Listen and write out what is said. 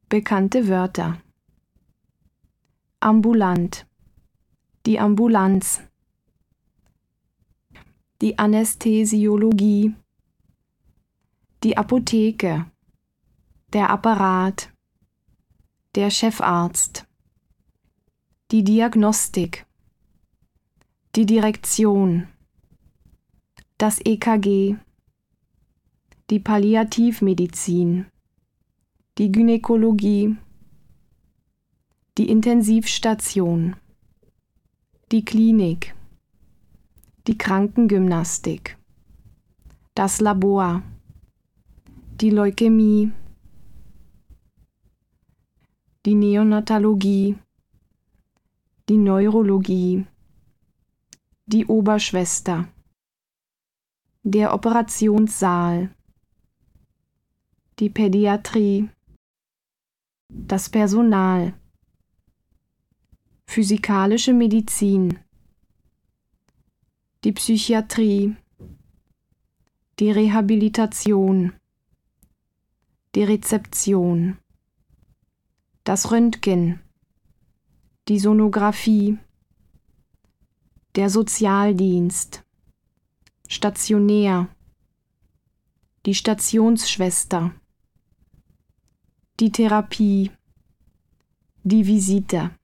Bekannte Wörter: ambulant, die Ambulanz, die Anästhesiologie, die Apotheke, der Apparat, der Chefarzt, die Diagnostik, die Direktion, das EKG, die Palliativmedizin, die Gynäkologie, die Intensivstation, die Klinik, die Krankengymnastik, das Labor, die Leukämie, die Neonatologie, die Neurologie, die Oberschwester, der Operationssaal, die Pädiatrie, das Personal, physikalische Medizin, die Psychiatrie, die Rehabilitation, die Rezeption, das Röntgen, die Sonographie, der Sozialdienst, stationär, die Stationsschwester, die Therapie, die Visite.